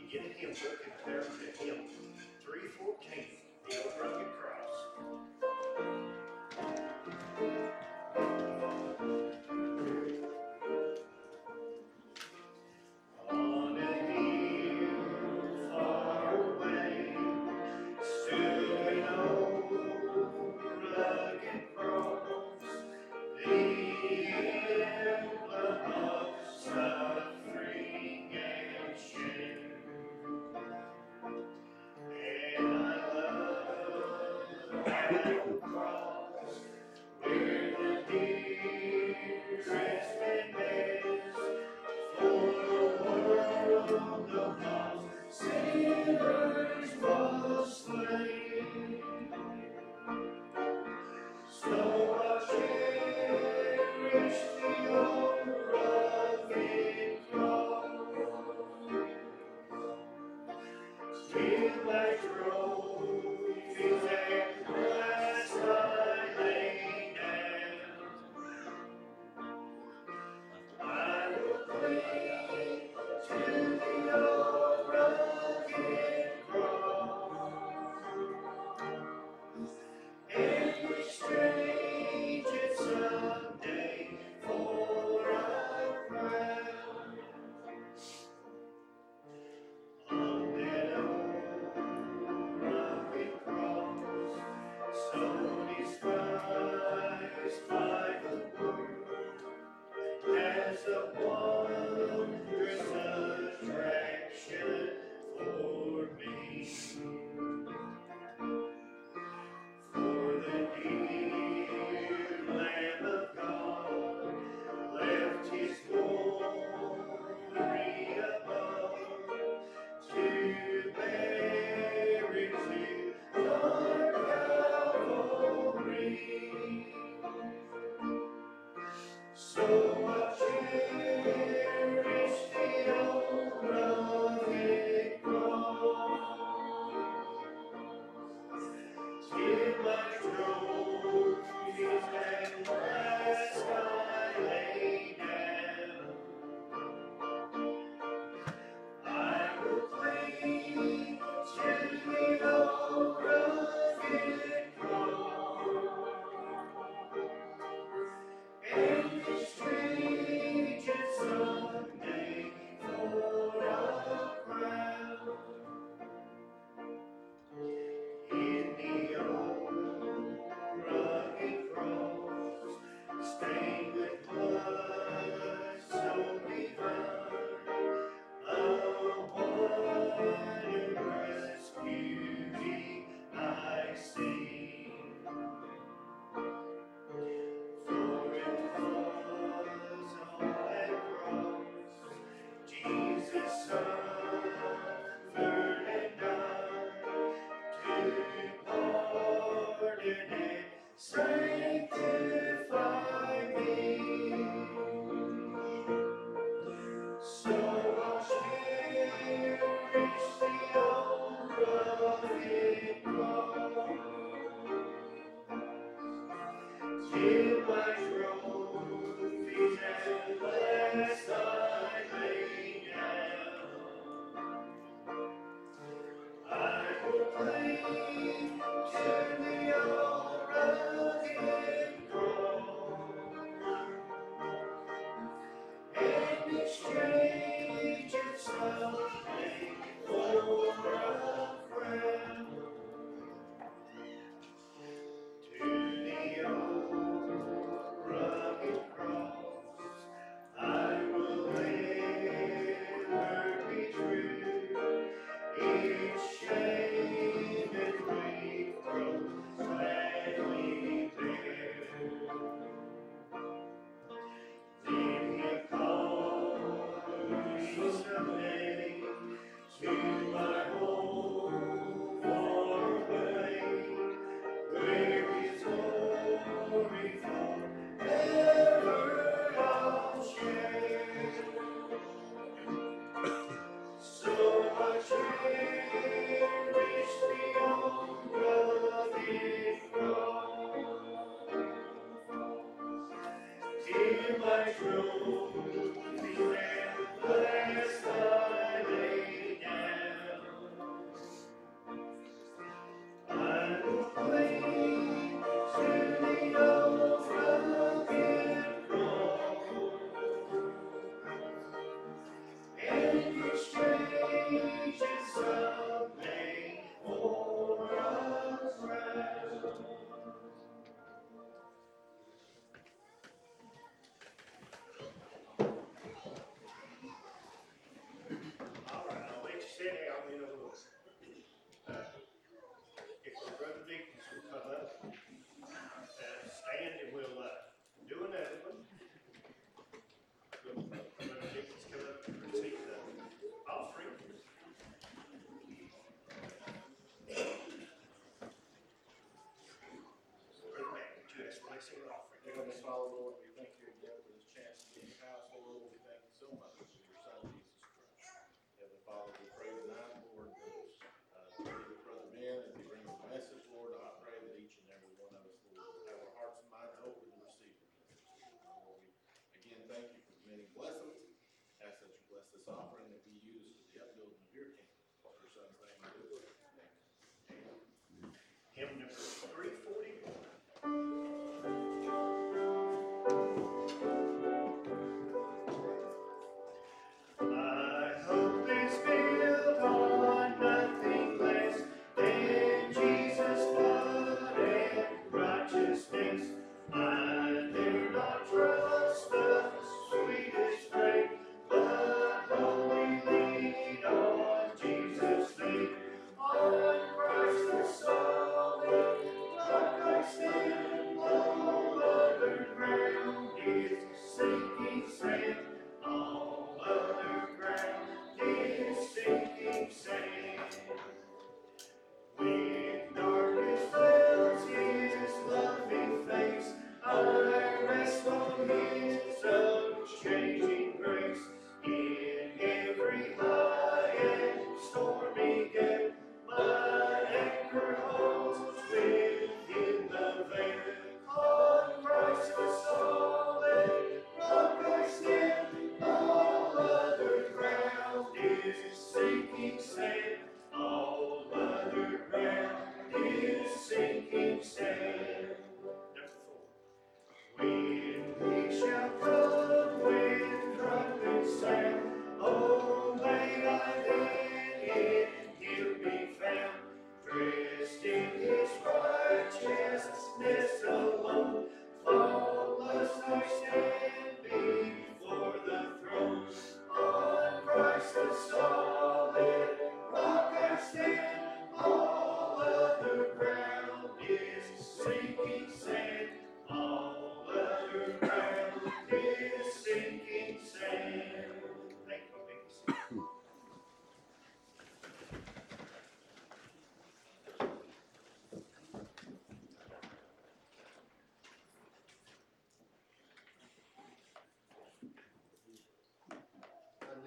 get a hymn book and turn to hymn 314, the old rugged cross. On a hill far away stood an old rugged cross, the emblem of suffering and shame. And I love that old cross.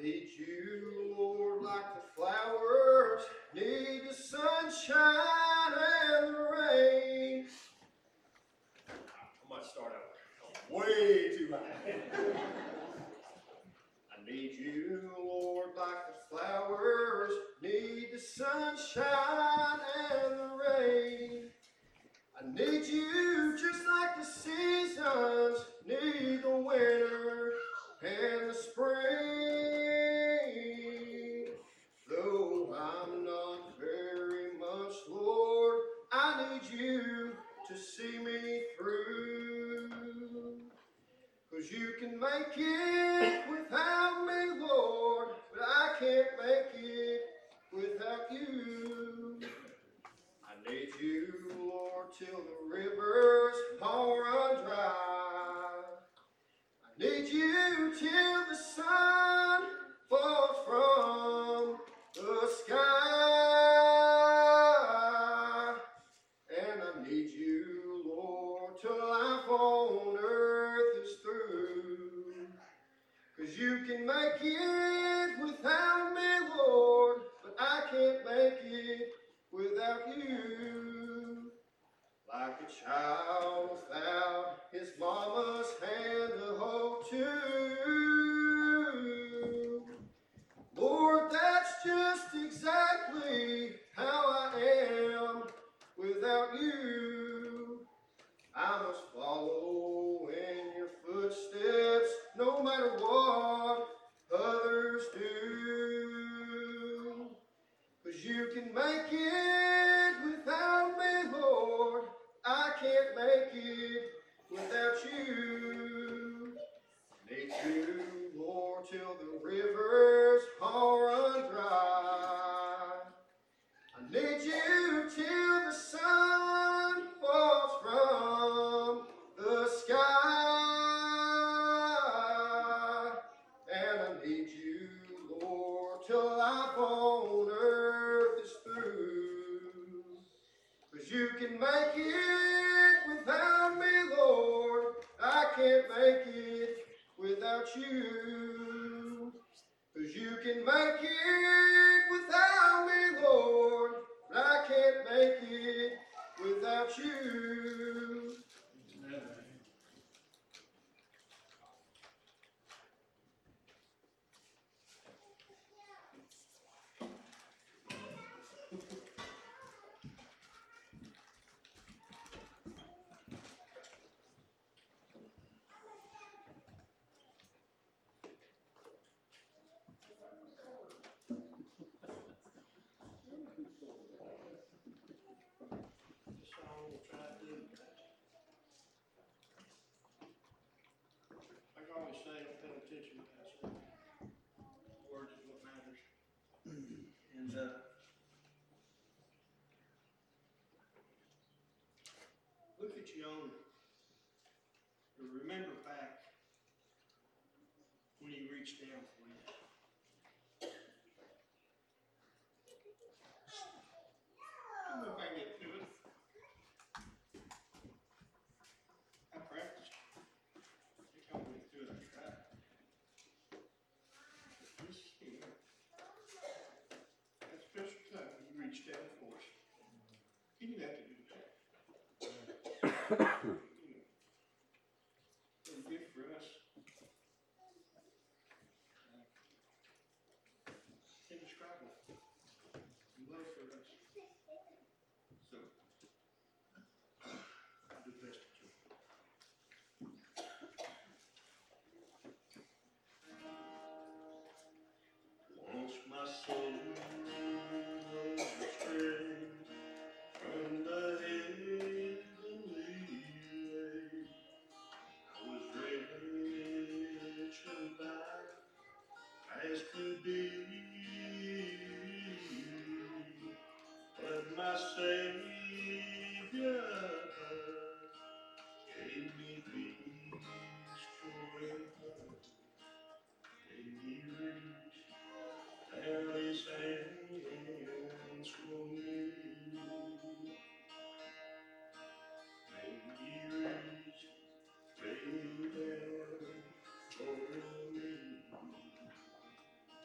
need you, Lord, like the flowers need the sunshine and the rain. I might start over. Way too high. I need you, Lord, like the flowers need the sunshine and the rain. I need you just like the seasons need the winter and the spring. Though I'm not very much, Lord, I need you to see me through. 'Cause you can make it without me, Lord, but I can't make it without you. I need you, Lord, till the rivers all run dry. I need you till the sun falls from the sky. And I need you, Lord, till life on earth is through. 'Cause you can make it without me, Lord, but I can't make it without you. Like a child without his mama's hand to hold to. Lord, that's just exactly how I am without you. I must follow in your footsteps no matter what others do. 'Cause you can make it without me, Lord. I can't make it without you. Need you, Lord, till the rivers all run dry. I need you till the sun falls from the sky. And I need you, Lord, till life on earth is through. 'Cause you can make it without me, Lord. I can't make it without you. 'Cause you can make it without me, Lord, but I can't make it without you. Look at your own, or remember back when he reached down for you. Come on, if I can get to it. I practiced. I think I went through it. I tried. This here, that special time he reached down for us. He didn't have to do that. What a gift for us. Indescribable. Love for us. So, I'll do the best I can. Once my soul was strayed from the heavenly way, I was rich and bad as could be, but my Savior gave me peace, joy, and hope, and He reached down His hands for me. And He reached way down for me.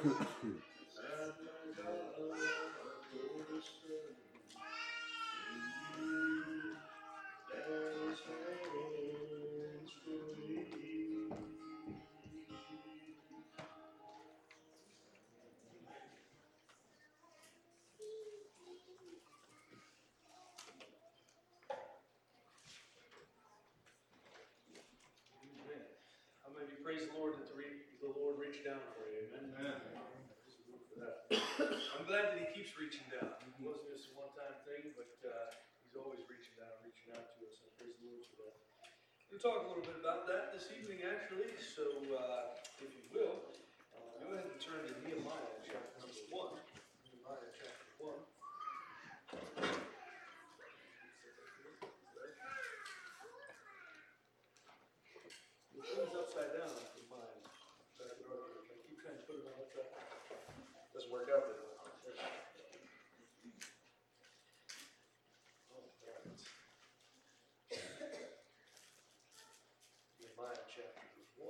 Praise the Lord that the Lord reached down for you. Amen. Praise the Lord for that. I'm glad that He keeps reaching down. It wasn't just a one-time thing, but He's always reaching out to us. And praise the Lord for that. We'll talk a little bit about that this evening, actually. So, if you will, go ahead and turn to Nehemiah chapter number 1. Nehemiah chapter 1. The thing's upside down in mine. I keep trying to put it on upside down. Doesn't work out that well. All right. Nehemiah chapter 1.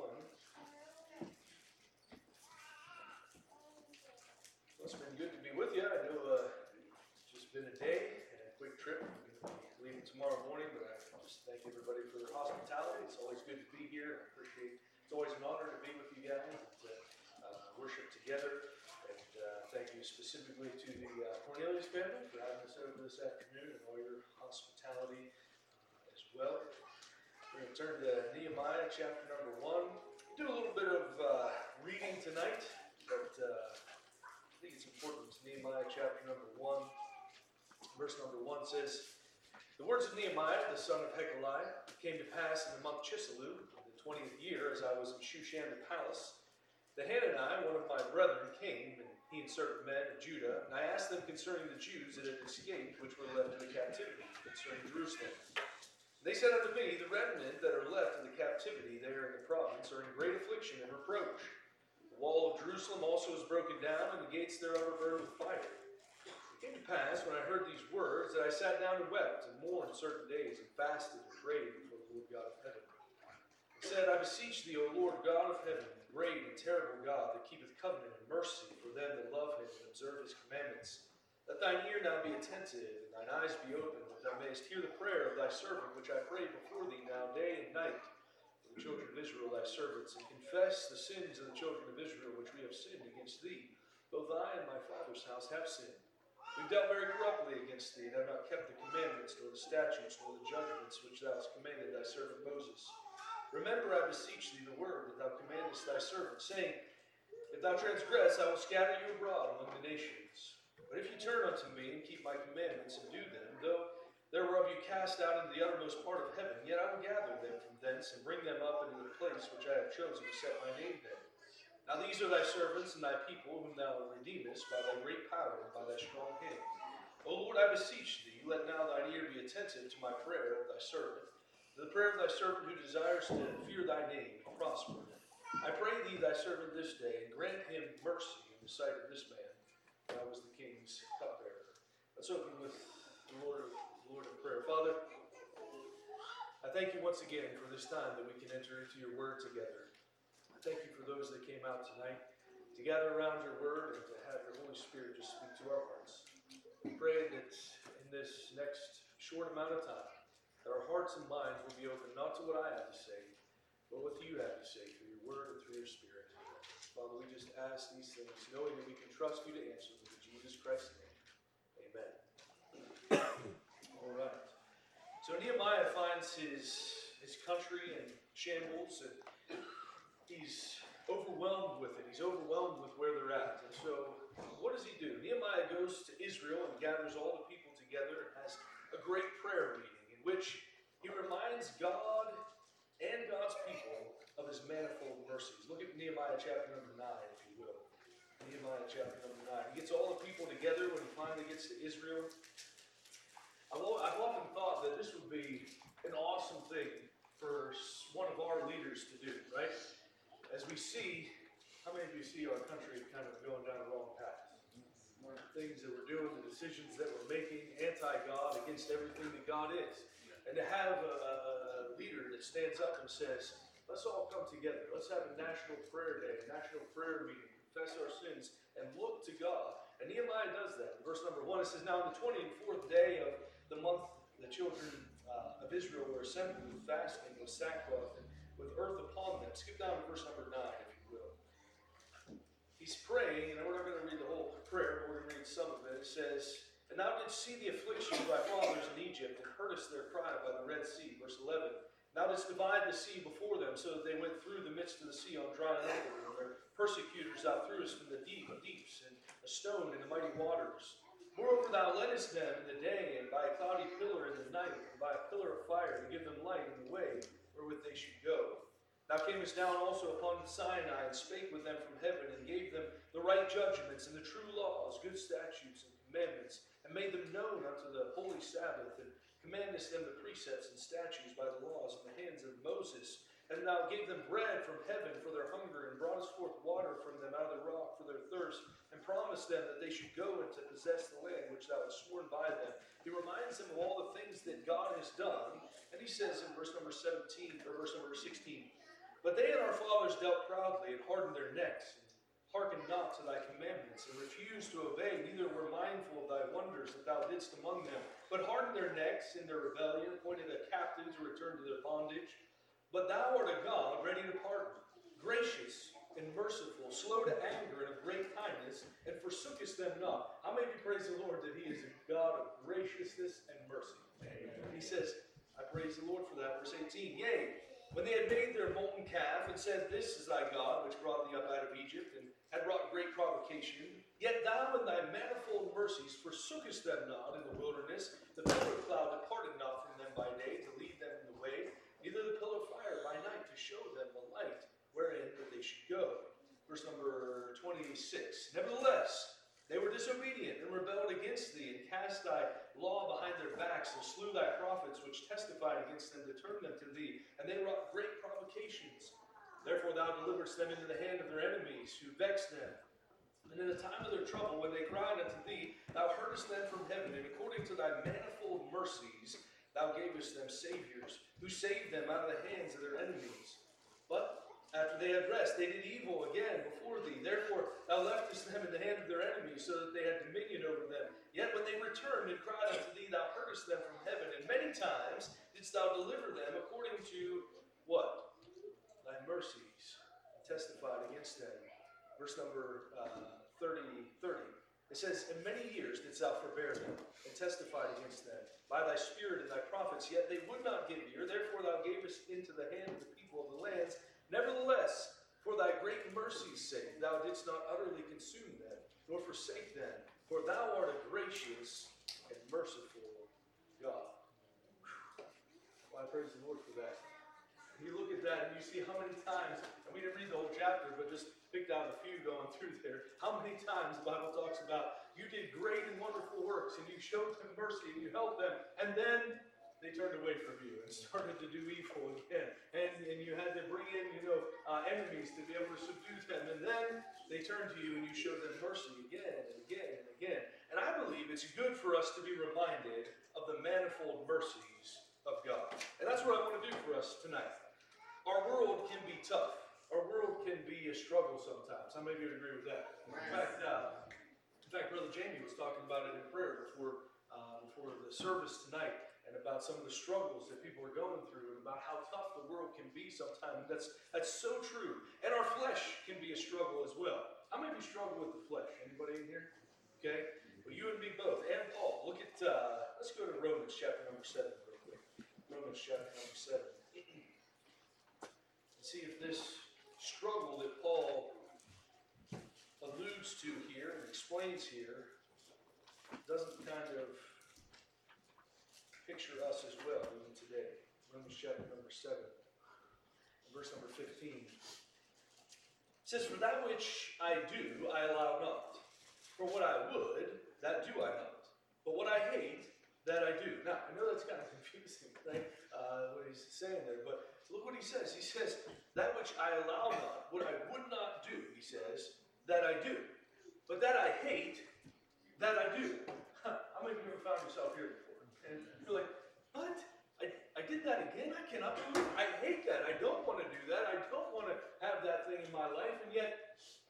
Well, it's been good to be with you. I know it's just been a day and a quick trip. I'm going to be leaving tomorrow morning, but I just thank everybody for their hospitality. It's always good to be here. I appreciate it. It's always an honor to be with you guys and to worship together. And thank you specifically to the Cornelius family for having us over this afternoon and all your hospitality as well. We're going to turn to Nehemiah chapter number 1. Do a little bit of reading tonight, but I think it's important. It's Nehemiah chapter number 1. Verse number 1 says, "The words of Nehemiah, the son of Hekeliah, came to pass in the month Chisleu, the 20th year, as I was in Shushan the palace, that Hanani, one of my brethren, came, and he and certain men of Judah, and I asked them concerning the Jews that had escaped, which were left in the captivity, concerning Jerusalem. And they said unto me, The remnant that are left in the captivity there in the province are in great affliction and reproach. The wall of Jerusalem also is broken down, and the gates thereof are burned with fire. It came to pass, when I heard these words, that I sat down and wept, and mourned certain days, and fasted and prayed before the Lord God of heaven. And said, I beseech thee, O Lord God of heaven, great and terrible God, that keepeth covenant and mercy for them that love him and observe his commandments. Let thine ear now be attentive, and thine eyes be open, that thou mayest hear the prayer of thy servant, which I pray before thee now day and night, for the children of Israel thy servants, and confess the sins of the children of Israel, which we have sinned against thee. Both I and my father's house have sinned. We dealt very corruptly against thee, and have not kept the commandments, nor the statutes, nor the judgments which thou hast commanded thy servant Moses. Remember, I beseech thee, the word that thou commandest thy servant, saying, If thou transgress, I will scatter you abroad among the nations. But if you turn unto me, and keep my commandments, and do them, though there were of you cast out into the uttermost part of heaven, yet I will gather them from thence, and bring them up into the place which I have chosen to set my name there. Now these are thy servants and thy people, whom thou redeemest by thy great power and by thy strong hand. O Lord, I beseech thee, let now thine ear be attentive to my prayer of thy servant, to the prayer of thy servant who desires to fear thy name, and prosper. I pray thee, thy servant, this day, and grant him mercy in the sight of this man. Thou was the king's cupbearer. Let's open with the Lord in prayer. Father, I thank you once again for this time that we can enter into your word together. I thank you for those that came out tonight to gather around your word and to have your Holy Spirit just speak to our hearts. We pray that in this next short amount of time, that our hearts and minds will be open not to what I have to say, but what you have to say through your word and through your spirit. Father, we just ask these things, knowing that we can trust you to answer them in Jesus Christ's name. Amen. All right. So Nehemiah finds his country in shambles, and he's overwhelmed with it. He's overwhelmed with where they're at. And so what does he do? Nehemiah goes to Israel and gathers all the people together and has a great prayer meeting, which he reminds God and God's people of his manifold mercies. Look at Nehemiah chapter number 9, if you will. Nehemiah chapter number 9. He gets all the people together when he finally gets to Israel. I've often thought that this would be an awesome thing for one of our leaders to do, right? As we see, how many of you see our country kind of going down the wrong path? One of the things that we're doing, the decisions that we're making, anti-God, against everything that God is. And to have a leader that stands up and says, let's all come together. Let's have a national prayer day, a national prayer meeting, confess our sins, and look to God. And Nehemiah does that. In verse number 1, it says, Now on the 24th day of the month, the children of Israel were assembled with fasting, with sackcloth, and with earth upon them. Skip down to verse number 9, if you will. He's praying, and we're not going to read the whole prayer, but we're going to read some of it. It says, And thou didst see the affliction of thy fathers in Egypt, and heardest their cry by the Red Sea. Verse 11. Thou didst divide the sea before them, so that they went through the midst of the sea on dry land. And their persecutors thou threwest from the deep of deeps, and a stone in the mighty waters. Moreover, thou leddest them in the day, and by a cloudy pillar in the night, and by a pillar of fire to give them light in the way wherewith they should go. Thou camest down also upon Sinai, and spake with them from heaven, and gave them the right judgments, and the true laws, good statutes, and commandments, and made them known unto the holy Sabbath, and commandest them the precepts and statutes by the laws in the hands of Moses. And thou gave them bread from heaven for their hunger, and broughtest forth water from them out of the rock for their thirst, and promised them that they should go and to possess the land which thou hast sworn by them. He reminds them of all the things that God has done, and he says in verse number 17, or verse number 16, But they and our fathers dealt proudly, and hardened their necks, and hearkened not to thy commandments, and refused to obey, neither were mindful of thy wonders that thou didst among them, but hardened their necks in their rebellion, appointed a captive to return to their bondage. But thou art a God ready to pardon, gracious and merciful, slow to anger, and of great kindness, and forsookest them not. How many of you praise the Lord that he is a God of graciousness and mercy? Amen. He says, I praise the Lord for that. Verse 18, Yea, when they had made their molten calf, and said, This is thy God, which brought thee up out of Egypt, and had wrought great provocation, yet thou in thy manifold mercies forsookest them not in the wilderness. The pillar of cloud departed not from them by day to lead them in the way, neither the pillar of fire by night to show them the light wherein that they should go. Verse number 26. Nevertheless, they were disobedient and rebelled against thee, and cast thy law behind their backs, and slew thy prophets which testified against them to turn them to thee, and they wrought great provocations. Therefore thou deliveredst them into the hand of their enemies, who vexed them. And in the time of their trouble, when they cried unto thee, thou heardest them from heaven, and according to thy manifold mercies, thou gavest them saviors, who saved them out of the hands of their enemies. But after they had rest, they did evil again before thee. Therefore thou leftest them in the hand of their enemies, so that they had dominion over them. Yet when they returned and cried unto thee, thou heardest them from heaven, and many times didst thou deliver them according to what? Thy mercies, testified against them. Verse number 30. It says, In many years didst thou forbear them, and testified against them by thy spirit and thy prophets, yet they would not give ear. Therefore thou gavest into the hand of the people of the lands. Nevertheless, for thy great mercy's sake, thou didst not utterly consume them, nor forsake them, for thou art a gracious and merciful God. Well, I praise the Lord for that. You look at that and you see how many times, and we didn't read the whole chapter, but just picked out a few going through there. How many times the Bible talks about you did great and wonderful works, and you showed them mercy, and you helped them, and then they turned away from you and started to do evil again. And you had to bring in, enemies to be able to subdue them, and then they turned to you and you showed them mercy again and again and again. And I believe it's good for us to be reminded of the manifold mercies of God. And that's what I want to do for us tonight. Our world can be tough. Our world can be a struggle sometimes. How many of you would agree with that? In fact, Brother Jamie was talking about it in prayer before the service tonight, and about some of the struggles that people are going through, and about how tough the world can be sometimes. That's so true. And our flesh can be a struggle as well. How many of you struggle with the flesh? Anybody in here? Okay. Well, you and me both. And Paul. Look at, let's go to Romans chapter number 7 real quick. Romans chapter number 7. And see if this struggle that Paul alludes to here and explains here doesn't kind of picture us as well even today. Romans chapter number 7, verse number 15. It says, For that which I do, I allow not. For what I would, that do I not. But what I hate, that I do. Now, I know that's kind of confusing, right? What he's saying there, but look what he says. He says, that which I allow not, what I would not do, he says, that I do. But that I hate, that I do. How many of you ever found yourself here before? And you're like, what? I did that again? I cannot believe it. I hate that. I don't want to do that. I don't want to have that thing in my life. And yet,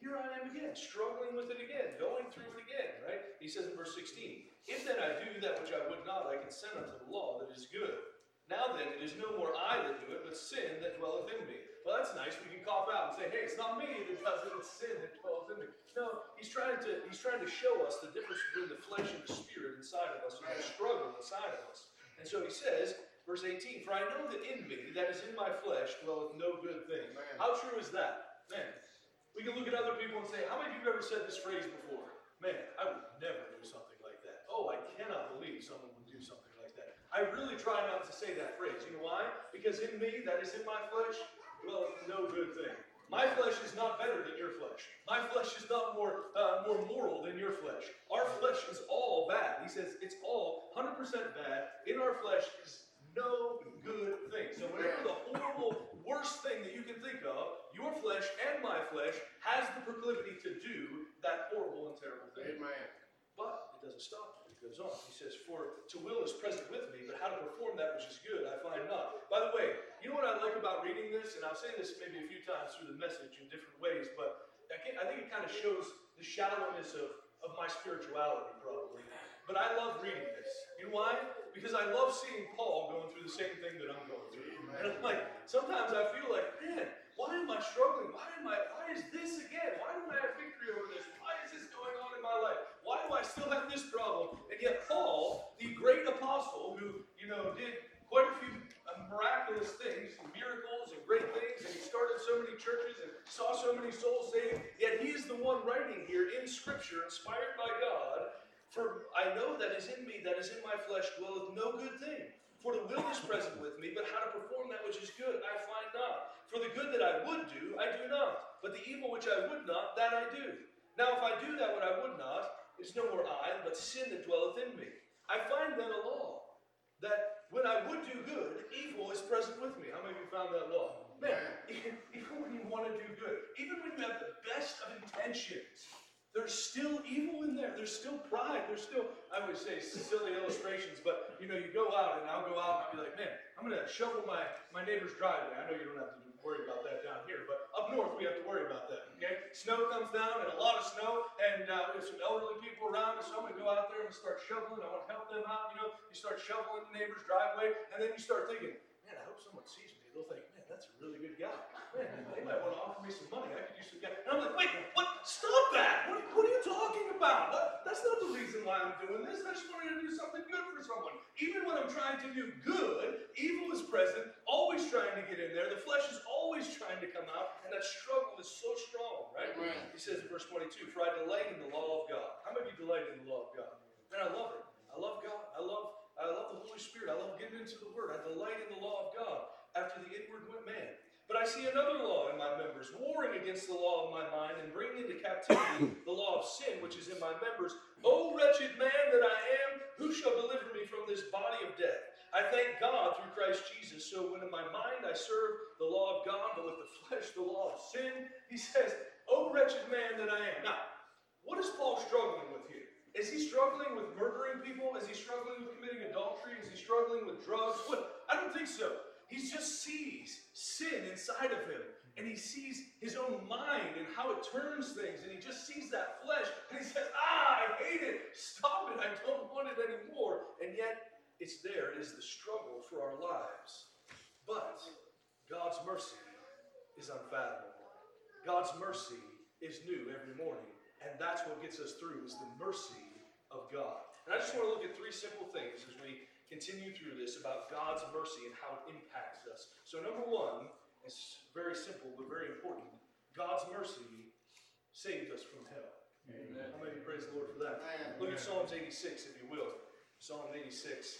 here I am again, struggling with it again, going through it again, right? He says in verse 16, if then I do that which I would not, I consent unto the law that is good. Now then, it is no more I that do it, but sin that dwelleth in me. Well, that's nice. We can cop out and say, hey, it's not me that does it, it's sin that dwells in me. No, he's trying to show us the difference between the flesh and the spirit inside of us, and the struggle inside of us. And so he says, verse 18, for I know that in me, that is in my flesh, dwelleth no good thing. Amen. How true is that? Man, we can look at other people and say, how many of you have ever said this phrase before? Man, I would never do something like that. Oh, I cannot believe someone would do something like that. I really try not to say that phrase. You know why? Because in me, that is in my flesh, well, no good thing. My flesh is not better than your flesh. My flesh is not more moral than your flesh. Our flesh is all bad. He says it's all 100% bad. In our flesh is no good thing. So whatever the horrible, worst thing that you can think of, your flesh and my flesh has the proclivity to do that horrible and terrible thing. Amen. But it doesn't stop there. It goes on. He says, for to will is present with me, but how to perform that which is good I find not. By the way, you know what I like about reading this? And I'll say this maybe a few times through the message in different ways, but I think it kind of shows the shallowness of my spirituality, probably. But I love reading this. You know why? Because I love seeing Paul going through the same thing that I'm going through. And I'm like, sometimes I feel like, man, why am I struggling? Why is this again? Why don't I have victory over this? Why is this going on in my life? Why do I still have this problem? And yet Paul, the great apostle who, did quite a few miraculous things, miracles and great things, and he started so many churches and saw so many souls saved, yet he is the one writing here in Scripture, inspired by God, for I know that is in me, that is in my flesh, dwelleth no good thing. For the will is present with me, but how to perform that which is good I find not. For the good that I would do, I do not. But the evil which I would not, that I do. Now if I do that what I would not, it is no more I, but sin that dwelleth in me. I find then a law, that when I would do good, evil is present with me. How many of you found that law? Man, even when you want to do good, even when you have the best of intentions, there's still evil in there. There's still pride. There's still, I would say, silly illustrations, but you go out and I'll go out and I'll be like, man, I'm going to shovel my neighbor's driveway. I know you don't have to worry about that down here, but up north we have to worry about that, okay? Snow comes down and a lot of snow, and there's some elderly people around us, so I'm going to go out there and start shoveling. I want to help them out, You start shoveling the neighbor's driveway, and then you start thinking, man, I hope someone sees me. They'll think, man, that's a really good guy. Man, they might want to offer me some money. I could use some gas. And I'm like, wait, what? Stop that! What are you talking about? That's not the reason why I'm doing this. I just wanted to do something good for someone. Even when I'm trying to do good, evil is present, always trying to get in there. The flesh is always trying to come out, and that struggle is so strong, right? Amen. He says in verse 22, for I delight in the law of God. How many of you delight in the law of God? Man, I love it. I love God. I love the Holy Spirit. I love getting into the Word. I delight in the law of God after the inward man. But I see another law in my members, warring against the law of my mind and bringing into captivity the law of sin which is in my members. O wretched man that I am, who shall deliver me from this body of death? I thank God through Christ Jesus. So when in my mind I serve the law of God, but with the flesh the law of sin, he says, O wretched man that I am. Now, what is Paul struggling with here? Is he struggling with murdering people? Is he struggling with committing adultery? Is he struggling with drugs? What? I don't think so. He just sees sin inside of him, and he sees his own mind and how it turns things, and he just sees that flesh, and he says, I hate it, stop it, I don't want it anymore. And yet, it's there, it is the struggle for our lives. But God's mercy is unfathomable. God's mercy is new every morning, and that's what gets us through, is the mercy of God. And I just want to look at three simple things as we continue through this about God's mercy and how it impacts us. So number one, it's very simple but very important. God's mercy saved us from hell. Amen. How many praise the Lord for that? Amen. Look at Psalms 86, if you will. Psalm 86.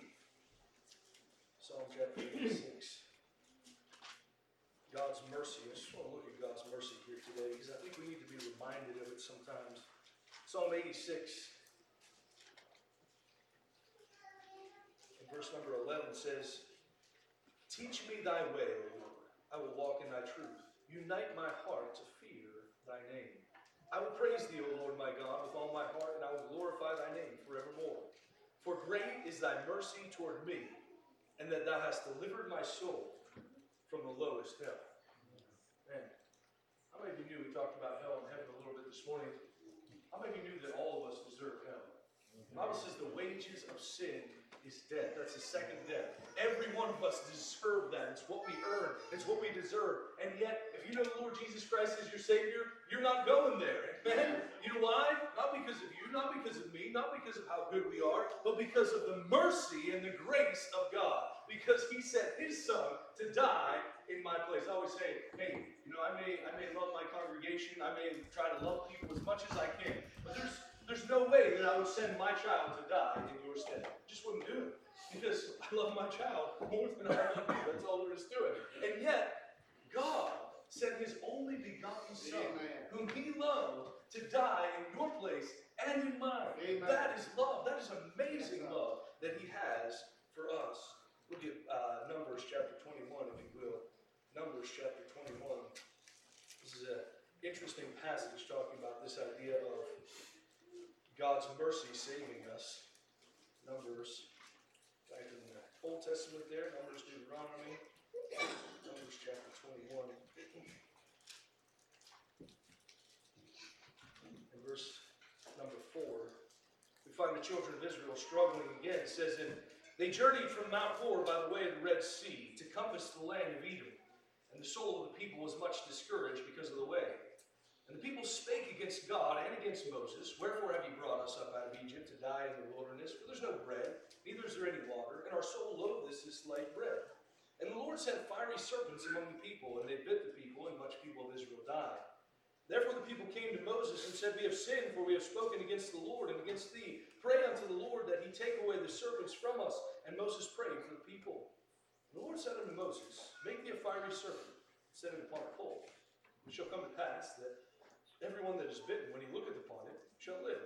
Psalm chapter 86. God's mercy. I just want to look at God's mercy here today because I think we need to be reminded of it sometimes. Psalm 86. Verse number 11 says, teach me thy way, O Lord. I will walk in thy truth. Unite my heart to fear thy name. I will praise thee, O Lord my God, with all my heart, and I will glorify thy name forevermore. For great is thy mercy toward me, and that thou hast delivered my soul from the lowest hell. Man, how many of you knew we talked about hell and heaven this morning, how many of you knew that all of us deserve hell? The Bible says the wages of sin is death. That's the second death. Every one of us deserve that. It's what we earn. It's what we deserve. And yet, if you know the Lord Jesus Christ as your Savior, you're not going there. Amen? You know why? Not because of you, not because of me, not because of how good we are, but because of the mercy and the grace of God. Because he sent his son to die in my place. I always say, hey, you know, I may love my congregation. I may try to love people as much as I can. But there's no way that I would send my child to die in your stead. Just wouldn't do it. Because I love my child more than I love you. That's all there is to it. And yet, God sent his only begotten Son, whom he loved, to die in your place and in mine. Amen. That is love. That is amazing love that he has for us. Look at Numbers chapter 21, if you will. Numbers chapter 21. This is an interesting passage talking about this idea of God's mercy saving us. Numbers, back in the Old Testament there, Numbers, Deuteronomy, Numbers chapter 21. In verse number 4, we find the children of Israel struggling again. It says, "And they journeyed from Mount Hor by the way of the Red Sea to compass the land of Edom. And the soul of the people was much discouraged because of the way. And the people spake against God and against Moses, Wherefore have ye brought us up out of Egypt to die in the wilderness? For there's no bread, neither is there any water, and our soul loatheth this light bread. And the Lord sent fiery serpents among the people, and they bit the people, and much people of Israel died. Therefore the people came to Moses and said, We have sinned, for we have spoken against the Lord and against thee. Pray unto the Lord that he take away the serpents from us. And Moses prayed for the people. And the Lord said unto Moses, Make thee a fiery serpent, and set it upon a pole. It shall come to pass that everyone that is bitten, when he looketh upon it, shall live.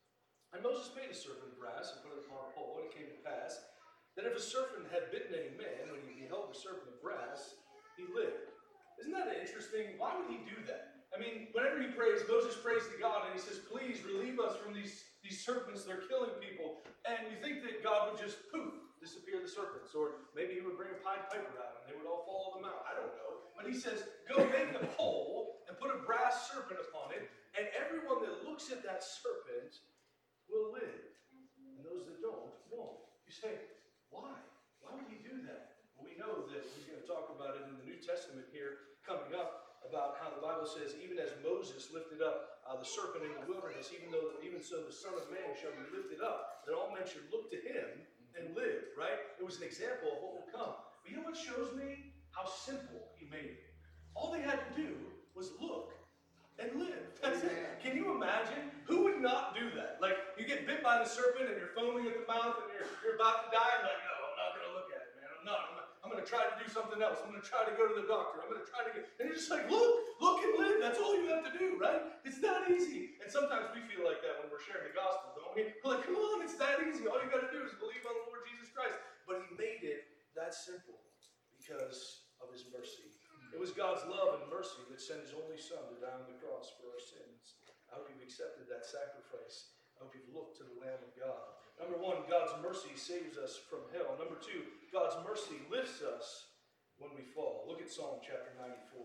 And Moses made a serpent of brass and put it upon a pole. And it came to pass that if a serpent had bitten any man, when he beheld the serpent of brass, he lived." Isn't that interesting? Why would he do that? I mean, whenever he prays, Moses prays to God and he says, "Please relieve us from these serpents. They're killing people." And you think that God would just poof, disappear the serpents, or maybe he would bring a Pied Piper out and they would all follow them out. I don't know. But he says, "Go make a pole and put a brass serpent upon it, and everyone that looks at that serpent will live, and those that don't won't." You say, why? Why would he do that? Well, we know that he's going to talk about it in the New Testament here coming up, about how the Bible says, even as Moses lifted up the serpent in the wilderness, even so the Son of Man shall be lifted up, that all men should look to him and live, right? It was an example of what will come. But you know what shows me how simple he made it? All they had to do was look and live. That's it. Can you imagine? Who would not do that? Like, you get bit by the serpent and you're foaming at the mouth and you're about to die, and like, no, I'm not going to look at it, man. I'm going to try to do something else. I'm going to try to go to the doctor. I'm going to try to get, and you're just like, look and live. That's all you have to do, right? It's that easy. And sometimes we feel like that when we're sharing the gospel, don't we? We're like, come on, it's that easy. All you got to do is believe on the Lord Jesus Christ. But he made it that simple because of his mercy. It was God's love and mercy that sent his only Son to die on the cross for our sins. I hope you've accepted that sacrifice. I hope you've looked to the Lamb of God. Number one, God's mercy saves us from hell. Number two, God's mercy lifts us when we fall. Look at Psalm chapter 94.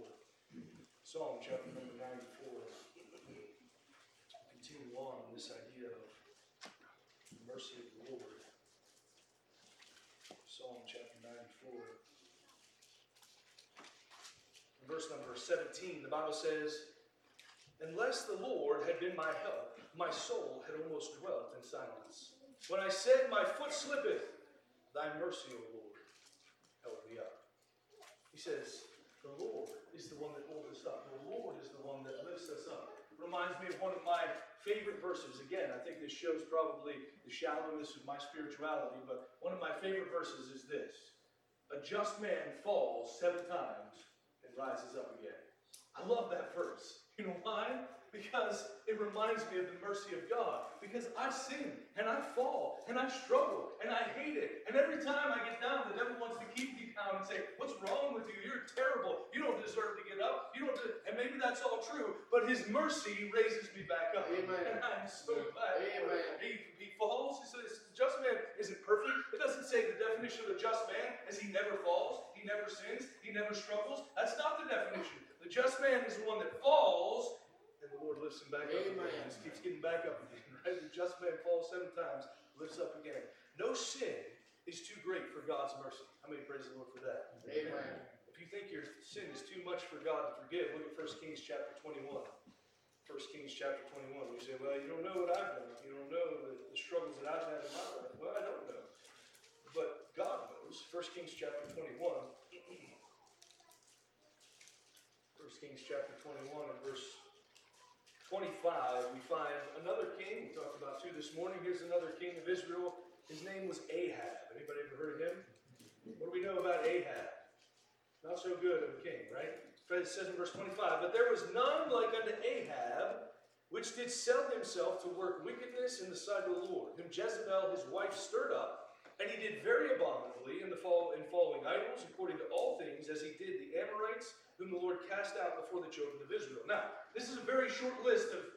Psalm chapter number 94. Continue on this idea of the mercy of the Lord. Psalm chapter 94. Verse number 17, the Bible says, "Unless the Lord had been my help, my soul had almost dwelt in silence. When I said, My foot slippeth, thy mercy, O Lord, held me up." He says, the Lord is the one that holds us up. The Lord is the one that lifts us up. It reminds me of one of my favorite verses. Again, I think this shows probably the shallowness of my spirituality, but one of my favorite verses is this: "A just man falls 7 times and rises up again." I love that verse. You know why? Because it reminds me of the mercy of God. Because I sin, and I fall, and I struggle, and I hate it. And every time I get down, the devil wants to keep me down and say, "What's wrong with you? You're terrible. You don't deserve to get up. You don't." And maybe that's all true, but his mercy raises me back up. Amen. And I'm so glad. Amen. He falls. He says, the just man isn't perfect. It doesn't say the definition of a just man is he never falls, he never sins, he never struggles. That's not the definition. The just man is the one that falls, and the Lord lifts him back up. just man falls 7 times, lifts up again. No sin is too great for God's mercy. How many praise the Lord for that? Amen. If you think your sin is too much for God to forgive, look at 1 Kings chapter 21. 1 Kings chapter 21. You say, well, you don't know what I've done. You don't know the struggles that I've had in my life. Well, I don't know. But God knows. 1 Kings chapter 21. 1 Kings chapter 21 and verse 25, we find another king. We talked about 2 this morning. Here's another king of Israel. His name was Ahab. Anybody ever heard of him? What do we know about Ahab? Not so good of a king, right? It says in verse 25, but there was none like unto Ahab, which did sell himself to work wickedness in the sight of the Lord, whom Jezebel his wife stirred up, and he did very abominably in following idols, according to all things, as he did the Amorites, whom the Lord cast out before the children of Israel. Now, this is a very short list of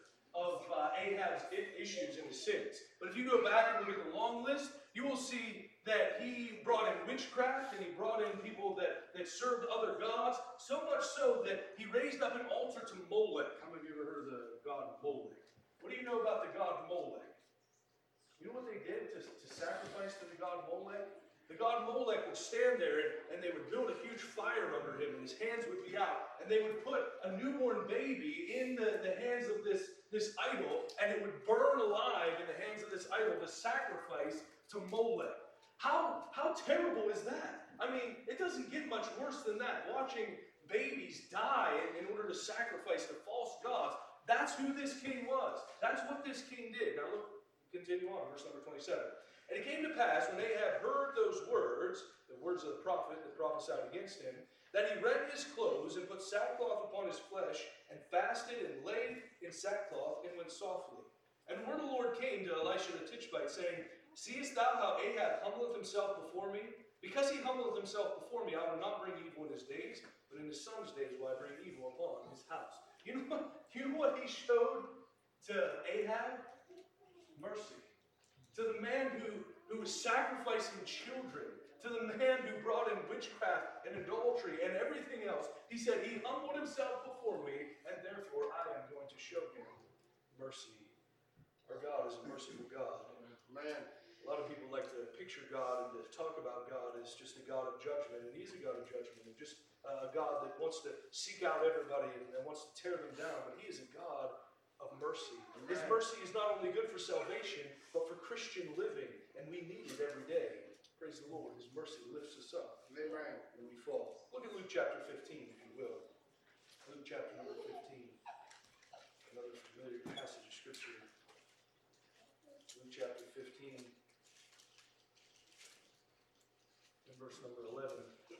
Ahab's issues and his sins. But if you go back and look at the long list, you will see that he brought in witchcraft and he brought in people that served other gods, so much so that he raised up an altar to Molech. How many of you ever heard of the god Molech? What do you know about the god Molech? You know what they did to sacrifice to the god Molech? The god Molech would stand there and they would build a huge fire under him and his hands would be out. And they would put a newborn baby in the hands of this idol and it would burn alive in the hands of this idol to sacrifice to Molech. How terrible is that? I mean, it doesn't get much worse than that. Watching babies die in order to sacrifice to false gods. That's who this king was. That's what this king did. Now look, continue on, verse number 27. And it came to pass, when Ahab heard those words, the words of the prophet that prophesied against him, that he rent his clothes and put sackcloth upon his flesh, and fasted and lay in sackcloth and went softly. And the word of the Lord came to Elisha the Tishbite, saying, seest thou how Ahab humbleth himself before me? Because he humbleth himself before me, I will not bring evil in his days, but in his son's days will I bring evil upon his house. You know what he showed to Ahab? Mercy. To the man who was sacrificing children, to the man who brought in witchcraft and adultery and everything else. He said, he humbled himself before me, and therefore I am going to show him mercy. Our God is a merciful God. Man. A lot of people like to picture God and to talk about God as just a God of judgment, and he's a God of judgment, and just a God that wants to seek out everybody and wants to tear them down, but he is a God of mercy. Amen. His mercy is not only good for salvation, but for Christian living, and we need it every day. Praise the Lord. His mercy lifts us up Amen. when we fall. Look at Luke chapter 15, if you will. Luke chapter number 15. Another familiar passage of Scripture. Luke chapter 15, and verse number 11.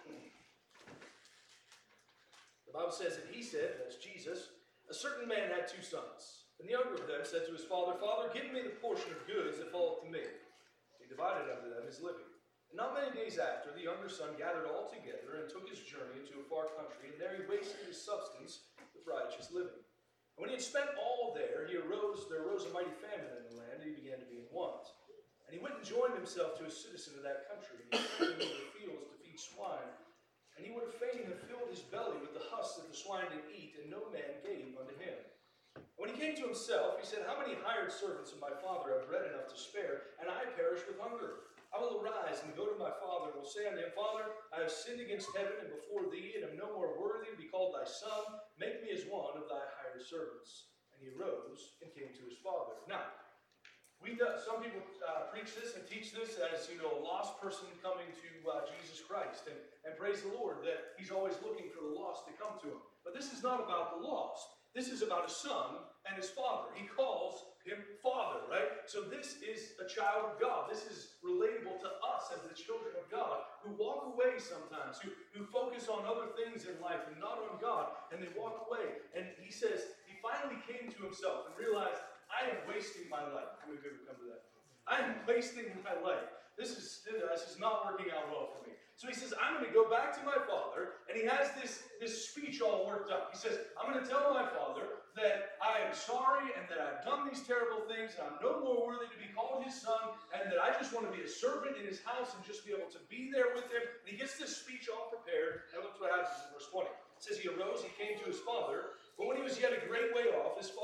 The Bible says that he said, that's Jesus, a certain man had 2 sons. And the younger of them said to his father, Father, give me the portion of goods that falleth to me. He divided unto them his living. And not many days after, the younger son gathered all together and took his journey into a far country, and there he wasted his substance with riotous living. And when he had spent all there arose a mighty famine in the land, and he began to be in want. And he went and joined himself to a citizen of that country, and he sent him into the fields to feed swine. And he would have fain have filled his belly with the husks that the swine did eat, and no man gave unto him. When he came to himself, he said, how many hired servants of my father have bread enough to spare, and I perish with hunger? I will arise and go to my father, and will say unto him, Father, I have sinned against heaven and before thee, and am no more worthy to be called thy son. Make me as one of thy hired servants. And he arose and came to his father. Now, some people preach this and teach this as, a lost person coming to Jesus Christ. And praise the Lord that he's always looking for the lost to come to him. But this is not about the lost. This is about a son and his father. He calls him Father, right? So this is a child of God. This is relatable to us as the children of God who walk away sometimes, who focus on other things in life and not on God, and they walk away. And he says, he finally came to himself and realized, I am wasting my life. How many of you ever come to that? I am wasting my life. This is not working out well for me. So he says, I'm going to go back to my father, and he has this speech all worked up. He says, I'm going to tell my father that I am sorry and that I've done these terrible things, and I'm no more worthy to be called his son, and that I just want to be a servant in his house and just be able to be there with him. And he gets this speech all prepared, and look what happens in verse 20. It says, he arose, he came to his father, but when he was yet a great way off, his father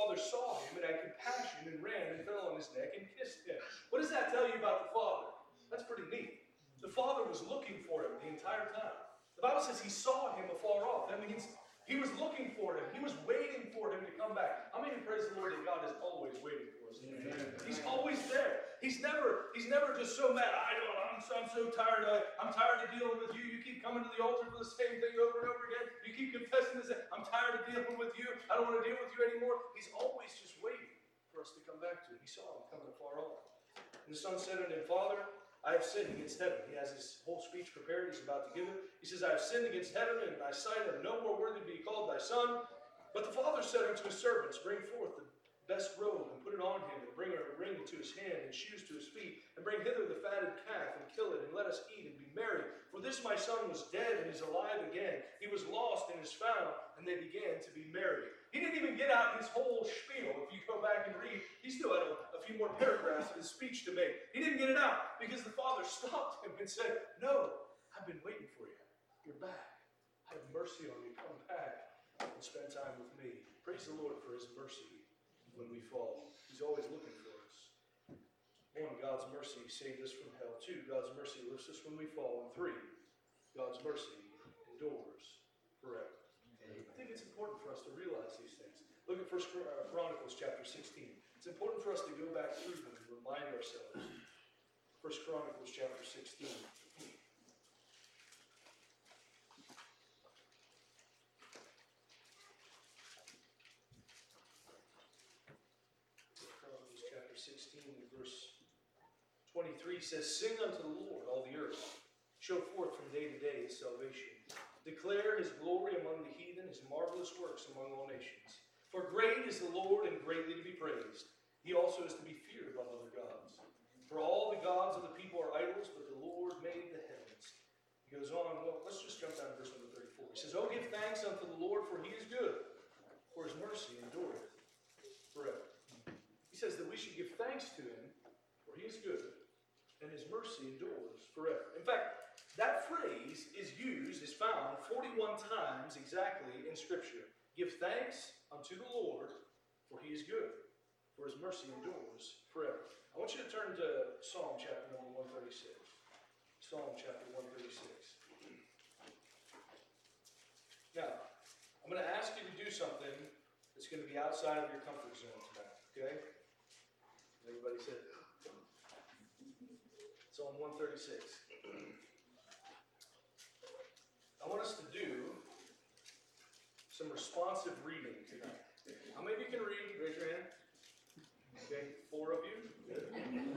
father saw him and had compassion and ran and fell on his neck and kissed him. What does that tell you about the father? That's pretty neat. The father was looking for him the entire time. The Bible says he saw him afar off. That means he was looking for him. He was waiting for him to come back. How many praise the Lord that God is always waiting for us? Amen. He's always there. He's never just so mad. I'm so tired. I'm tired of dealing with you. You keep coming to the altar for the same thing over and over again. You keep confessing this. I'm tired of dealing with you. I don't want to deal with you anymore. He's always just waiting for us to come back to him. He saw him coming afar off. And the son said unto him, Father, I have sinned against heaven. He has his whole speech prepared. He's about to give it. He says, I have sinned against heaven and in thy sight. I am no more worthy to be called thy son. But the father said unto his servants, Bring forth the best robe and put it on him, and bring a ring to his hand and shoes to his feet, and bring hither the fatted calf and kill it, and let us eat and be merry. For this my son was dead and is alive again. He was lost and is found, and they began to be merry. He didn't even get out his whole spiel. If you go back and read, he still had a few more paragraphs of his speech to make. He didn't get it out because the father stopped him and said, No, I've been waiting for you. You're back. Have mercy on you. Come back and spend time with me. Praise the Lord for his mercy when we fall. He's always looking for us. One, God's mercy saved us from hell. Two, God's mercy lifts us when we fall. And three, God's mercy endures forever. I think it's important for us to realize these things. Look at 1 Chronicles chapter 16. It's important for us to go back through them and remind ourselves. 1 Chronicles chapter 16. Chronicles chapter 16 and verse 23 says, Sing unto the Lord, all the earth. Show forth from day to day his salvation. Declare his glory among the heathen, his marvelous works among all nations. For great is the Lord and greatly to be praised. He also is to be feared above other gods. For all the gods of the people are idols, but the Lord made the heavens. He goes on, well, let's just jump down to verse number 34. He says, Oh, give thanks unto the Lord, for he is good, for his mercy endureth forever. He says that we should give thanks to him, for he is good, and his mercy endures forever. In fact, that phrase is found 41 times exactly in Scripture. Give thanks unto the Lord, for he is good, for his mercy endures forever. I want you to turn to Psalm chapter number 136. Psalm chapter 136. Now, I'm going to ask you to do something that's going to be outside of your comfort zone tonight, okay? Everybody said Psalm 136. I want us to do some responsive reading tonight. How many of you can read? Raise your hand. Okay, 4 of you. Good.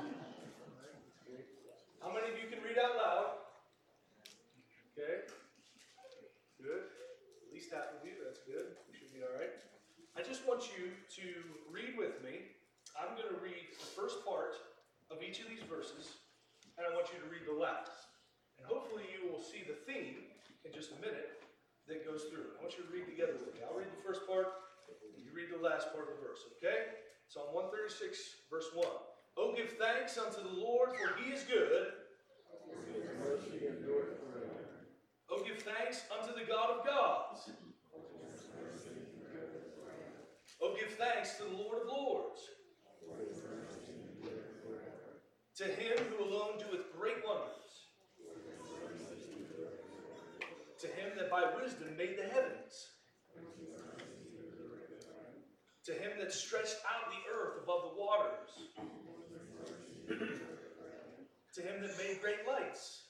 How many of you can read out loud? Okay. Good. At least half of you. That's good. We should be all right. I just want you to read with me. I'm going to read the first part of each of these verses, and I want you to read the last. And hopefully you will see the theme in just a minute that goes through. I want you to read together with me. I'll read the first part, you read the last part of the verse, okay? Psalm 136, verse 1. Oh, give thanks unto the Lord, for he is good. Oh, give thanks unto the God of gods. Oh, give thanks to the Lord of lords. To him who alone doeth great wonders. To him that by wisdom made the heavens. To him that stretched out the earth above the waters. To him that made great lights.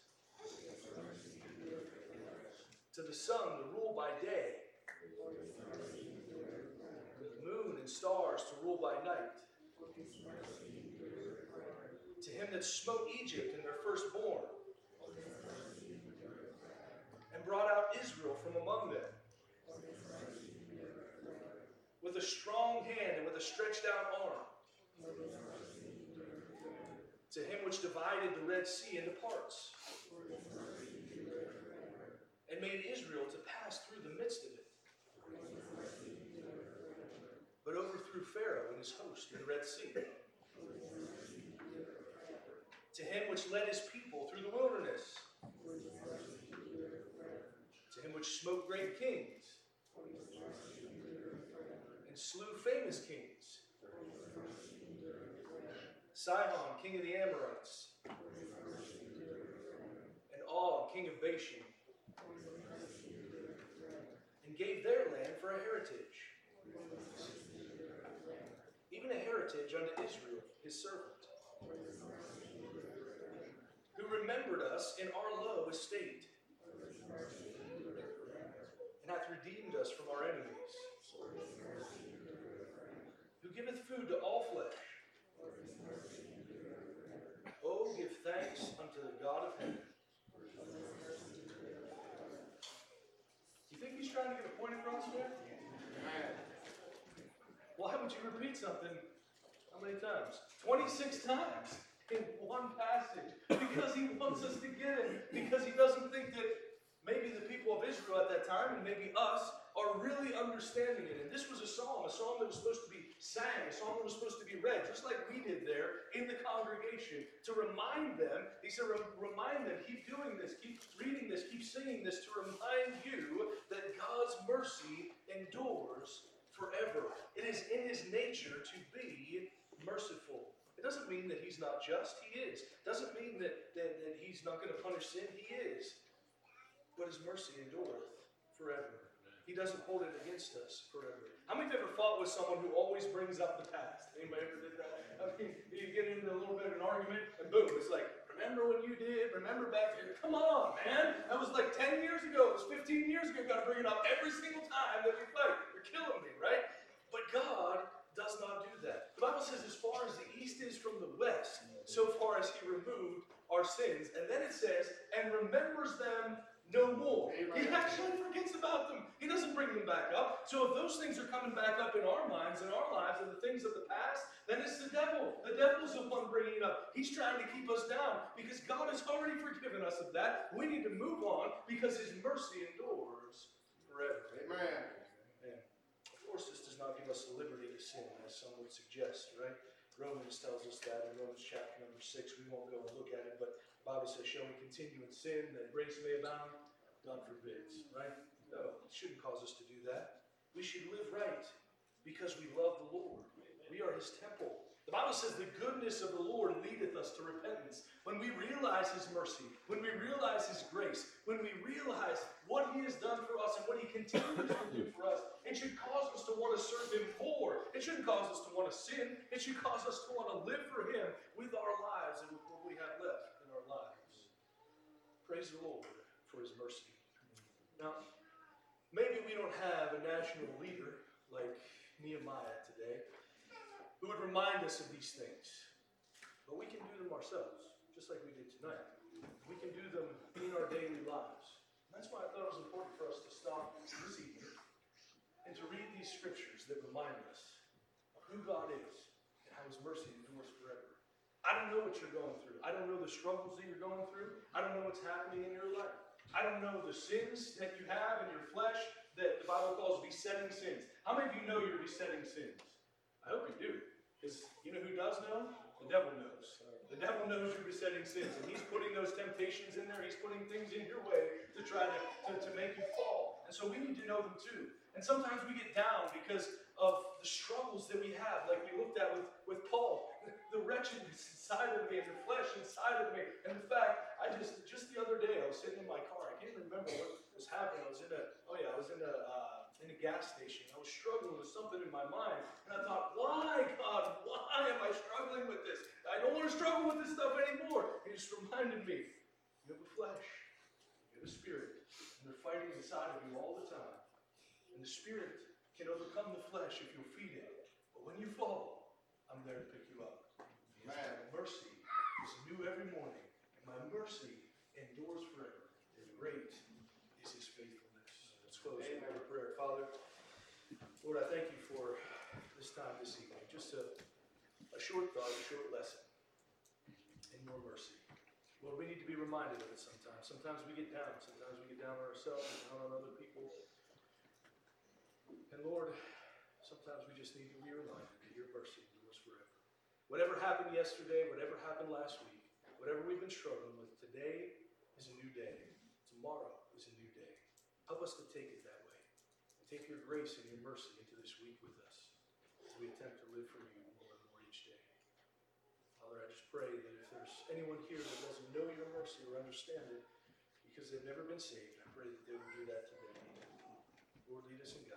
To the sun to rule by day. The moon and stars to rule by night. To him that smote Egypt and their firstborn. And brought out Israel from among them. With a strong hand and with a stretched out arm. To him which divided the Red Sea into parts. And made Israel to pass through the midst of it. But overthrew Pharaoh and his host in the Red Sea. To him which led his people through the wilderness. To him which smote great kings. And slew famous kings. Sihon, king of the Amorites, and Og, king of Bashan, and gave their land for a heritage, even a heritage unto Israel, his servant, who remembered us in our low estate, and hath redeemed us from our enemies, who giveth food to all flesh. Oh, give thanks unto the God of heaven. You think he's trying to get a point across there? Why would you repeat something how many times? 26 times in one passage. Because he wants us to get it. Because he doesn't think that maybe the people of Israel at that time, and maybe us, are really understanding it. And this was a psalm that was supposed to be sang, a psalm that was supposed to be read, just like we did there in the congregation, to remind them. He said, remind them, keep doing this, keep reading this, keep singing this, to remind you that God's mercy endures forever. It is in his nature to be merciful. It doesn't mean that he's not just. He is. It doesn't mean that he's not going to punish sin. He is. But his mercy endureth forever. He doesn't hold it against us forever. How many of you ever fought with someone who always brings up the past? Anybody ever did that? I mean, you get into a little bit of an argument, and boom, it's like, remember when you did? Remember back then? Come on, man. That was like 10 years ago. It was 15 years ago. You've got to bring it up every single time that we fight. You're killing me, right? But God does not do that. The Bible says as far as the east is from the west, so far as he removed our sins. And then it says, and remembers them no more. Amen. He actually forgets about them. He doesn't bring them back up. So if those things are coming back up in our minds, in our lives, and the things of the past, then it's the devil. The devil's the one bringing it up. He's trying to keep us down because God has already forgiven us of that. We need to move on because his mercy endures forever. Amen. Of course, this does not give us the liberty to sin, as some would suggest, right? Romans tells us that in Romans chapter number 6. We won't go and look at it, but the Bible says, shall we continue in sin that grace may abound? God forbids, right? No, it shouldn't cause us to do that. We should live right because we love the Lord. We are his temple. The Bible says the goodness of the Lord leadeth us to repentance. When we realize his mercy, when we realize his grace, when we realize what he has done for us and what he continues to do for us, it should cause us to want to serve him more. It shouldn't cause us to want to sin. It should cause us to want to live for him with our lives and with what we have left in our lives. Praise the Lord for his mercy. Now, maybe we don't have a national leader like Nehemiah today who would remind us of these things. But we can do them ourselves, just like we did tonight. We can do them in our daily lives. And that's why I thought it was important for us to stop this evening and to read these scriptures that remind us of who God is and how his mercy endures forever. I don't know what you're going through. I don't know the struggles that you're going through. I don't know what's happening in your life. I don't know the sins that you have in your flesh that the Bible calls besetting sins. How many of you know you're besetting sins? I hope you do. Because you know who does know? The devil knows. The devil knows you're besetting sins. And he's putting those temptations in there. He's putting things in your way to try to make you fall. And so we need to know them too. And sometimes we get down because of the struggles that we have, like we looked at with Paul. The wretchedness inside of me and the flesh inside of me. And the fact, just the other day, I was sitting in my car. I can't remember what was happening. I was in a gas station. I was struggling with something in my mind. And I thought, why, God? Why am I struggling with this? I don't want to struggle with this stuff anymore. He just reminded me, you have a flesh. You have a spirit. And they're fighting inside of you all the time. And the spirit can overcome the flesh if you'll feed it. But when you fall, I'm there to pick you up. My mercy is new every morning. And my mercy endures forever. And great is his faithfulness. Let's close with a prayer. Father, Lord, I thank you for this time this evening. Just a short thought, a short lesson in your mercy. Lord, we need to be reminded of it sometimes. Sometimes we get down. Sometimes we get down on ourselves and down on other people. And Lord, sometimes we just need to be reminded that your mercy endures forever. Whatever happened yesterday, whatever happened last week, whatever we've been struggling with, today is a new day. Tomorrow is a new day. Help us to take it that way. And take your grace and your mercy into this week with us. live for you more and more each day. Father, I just pray that if there's anyone here that doesn't know your mercy or understand it because they've never been saved, I pray that they will do that today. Lord, lead us in